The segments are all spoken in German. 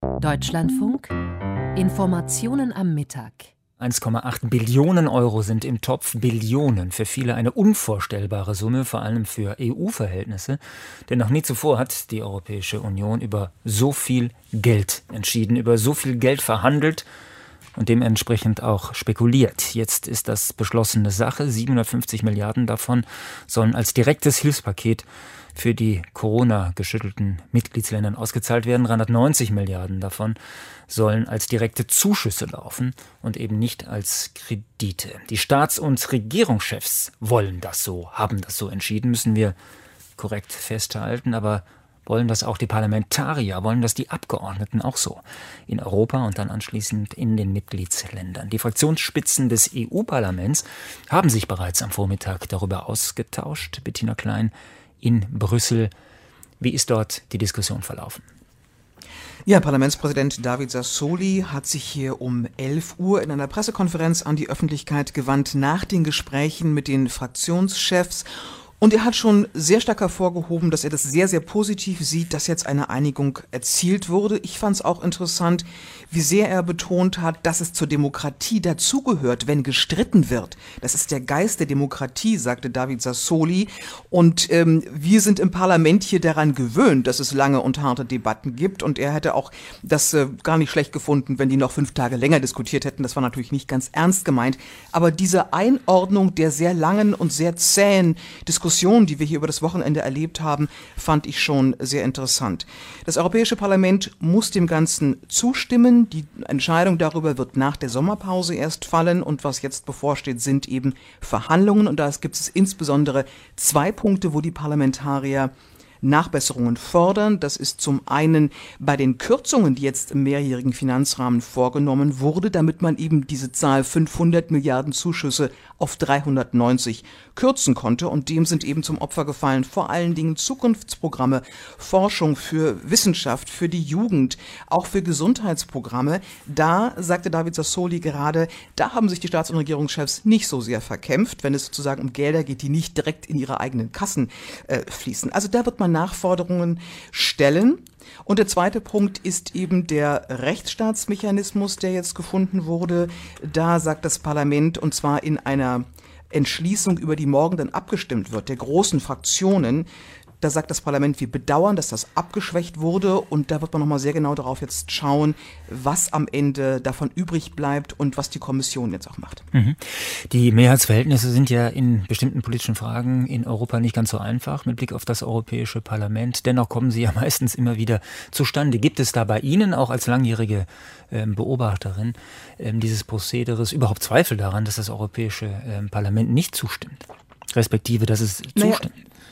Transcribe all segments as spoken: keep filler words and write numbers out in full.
Deutschlandfunk. Informationen am Mittag. eins Komma acht Billionen Euro sind im Topf. Billionen. Für viele eine unvorstellbare Summe, vor allem für E U-Verhältnisse. Denn noch nie zuvor hat die Europäische Union über so viel Geld entschieden, über so viel Geld verhandelt und dementsprechend auch spekuliert. Jetzt ist das beschlossene Sache. siebenhundertfünfzig Milliarden davon sollen als direktes Hilfspaket für die Corona-geschüttelten Mitgliedsländern ausgezahlt werden. dreihundertneunzig Milliarden davon sollen als direkte Zuschüsse laufen und eben nicht als Kredite. Die Staats- und Regierungschefs wollen das so, haben das so entschieden, müssen wir korrekt festhalten, aber wollen das auch die Parlamentarier, wollen das die Abgeordneten auch so in Europa und dann anschließend in den Mitgliedsländern. Die Fraktionsspitzen des E U-Parlaments haben sich bereits am Vormittag darüber ausgetauscht. Bettina Klein in Brüssel. Wie ist dort die Diskussion verlaufen? Ja, Parlamentspräsident David Sassoli hat sich hier um elf Uhr in einer Pressekonferenz an die Öffentlichkeit gewandt nach den Gesprächen mit den Fraktionschefs. Und er hat schon sehr stark hervorgehoben, dass er das sehr, sehr positiv sieht, dass jetzt eine Einigung erzielt wurde. Ich fand es auch interessant, wie sehr er betont hat, dass es zur Demokratie dazugehört, wenn gestritten wird. Das ist der Geist der Demokratie, sagte David Sassoli. Und ähm, wir sind im Parlament hier daran gewöhnt, dass es lange und harte Debatten gibt. Und er hätte auch das äh, gar nicht schlecht gefunden, wenn die noch fünf Tage länger diskutiert hätten. Das war natürlich nicht ganz ernst gemeint. Aber diese Einordnung der sehr langen und sehr zähen Diskussionen, die wir hier über das Wochenende erlebt haben, fand ich schon sehr interessant. Das Europäische Parlament muss dem Ganzen zustimmen. Die Entscheidung darüber wird nach der Sommerpause erst fallen und was jetzt bevorsteht, sind eben Verhandlungen. Und da gibt es insbesondere zwei Punkte, wo die Parlamentarier Nachbesserungen fordern. Das ist zum einen bei den Kürzungen, die jetzt im mehrjährigen Finanzrahmen vorgenommen wurde, damit man eben diese Zahl fünfhundert Milliarden Zuschüsse auf dreihundertneunzig kürzen konnte. Und dem sind eben zum Opfer gefallen vor allen Dingen Zukunftsprogramme, Forschung für Wissenschaft, für die Jugend, auch für Gesundheitsprogramme. Da, sagte David Sassoli gerade, da haben sich die Staats- und Regierungschefs nicht so sehr verkämpft, wenn es sozusagen um Gelder geht, die nicht direkt in ihre eigenen Kassen äh, fließen. Also da wird man Nachforderungen stellen. Und der zweite Punkt ist eben der Rechtsstaatsmechanismus, der jetzt gefunden wurde. Da sagt das Parlament, und zwar in einer Entschließung, über die morgen dann abgestimmt wird, der großen Fraktionen, da sagt das Parlament, wir bedauern, dass das abgeschwächt wurde, und da wird man nochmal sehr genau darauf jetzt schauen, was am Ende davon übrig bleibt und was die Kommission jetzt auch macht. Mhm. Die Mehrheitsverhältnisse sind ja in bestimmten politischen Fragen in Europa nicht ganz so einfach mit Blick auf das Europäische Parlament. Dennoch kommen sie ja meistens immer wieder zustande. Gibt es da bei Ihnen auch als langjährige ähm, Beobachterin ähm, dieses Prozederes überhaupt Zweifel daran, dass das Europäische ähm, Parlament nicht zustimmt? Respektive, dass es zustimmt? Naja.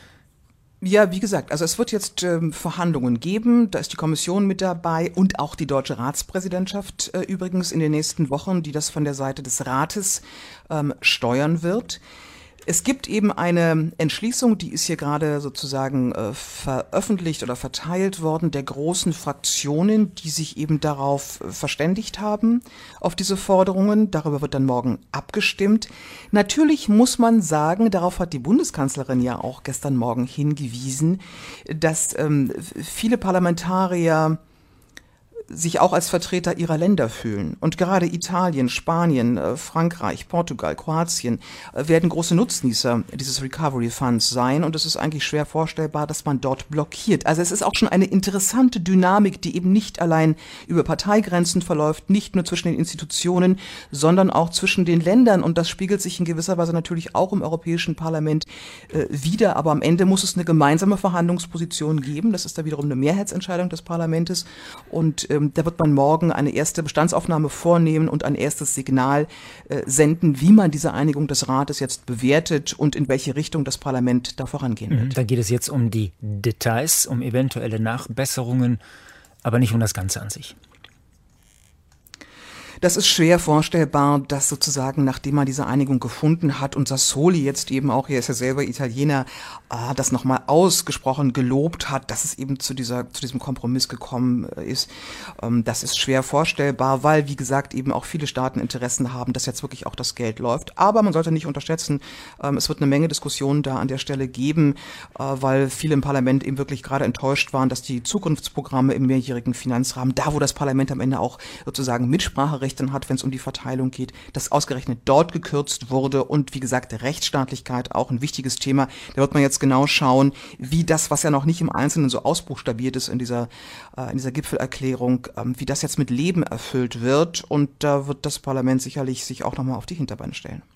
Ja, wie gesagt, also es wird jetzt ähm, Verhandlungen geben, da ist die Kommission mit dabei und auch die deutsche Ratspräsidentschaft äh, übrigens in den nächsten Wochen, die das von der Seite des Rates ähm, steuern wird. Es gibt eben eine Entschließung, die ist hier gerade sozusagen äh, veröffentlicht oder verteilt worden, der großen Fraktionen, die sich eben darauf äh, verständigt haben, auf diese Forderungen. Darüber wird dann morgen abgestimmt. Natürlich muss man sagen, darauf hat die Bundeskanzlerin ja auch gestern Morgen hingewiesen, dass ähm, viele Parlamentarier sich auch als Vertreter ihrer Länder fühlen. Und gerade Italien, Spanien, Frankreich, Portugal, Kroatien werden große Nutznießer dieses Recovery Funds sein. Und es ist eigentlich schwer vorstellbar, dass man dort blockiert. Also es ist auch schon eine interessante Dynamik, die eben nicht allein über Parteigrenzen verläuft, nicht nur zwischen den Institutionen, sondern auch zwischen den Ländern. Und das spiegelt sich in gewisser Weise natürlich auch im Europäischen Parlament äh, wider. Aber am Ende muss es eine gemeinsame Verhandlungsposition geben. Das ist da wiederum eine Mehrheitsentscheidung des Parlaments. Und ähm, da wird man morgen eine erste Bestandsaufnahme vornehmen und ein erstes Signal äh, senden, wie man diese Einigung des Rates jetzt bewertet und in welche Richtung das Parlament da vorangehen wird. Mhm, da geht es jetzt um die Details, um eventuelle Nachbesserungen, aber nicht um das Ganze an sich. Das ist schwer vorstellbar, dass sozusagen, nachdem man diese Einigung gefunden hat und Sassoli jetzt eben auch, er ist ja selber Italiener, äh, das nochmal ausgesprochen gelobt hat, dass es eben zu dieser, zu diesem Kompromiss gekommen ist. Ähm, das ist schwer vorstellbar, weil, wie gesagt, eben auch viele Staaten Interessen haben, dass jetzt wirklich auch das Geld läuft. Aber man sollte nicht unterschätzen, ähm, es wird eine Menge Diskussionen da an der Stelle geben, äh, weil viele im Parlament eben wirklich gerade enttäuscht waren, dass die Zukunftsprogramme im mehrjährigen Finanzrahmen, da wo das Parlament am Ende auch sozusagen Mitspracherecht dann hat, wenn es um die Verteilung geht, dass ausgerechnet dort gekürzt wurde und wie gesagt, Rechtsstaatlichkeit auch ein wichtiges Thema. Da wird man jetzt genau schauen, wie das, was ja noch nicht im Einzelnen so ausbuchstabiert ist in dieser, äh, in dieser Gipfelerklärung, ähm, wie das jetzt mit Leben erfüllt wird, und da wird das Parlament sicherlich sich auch nochmal auf die Hinterbeine stellen.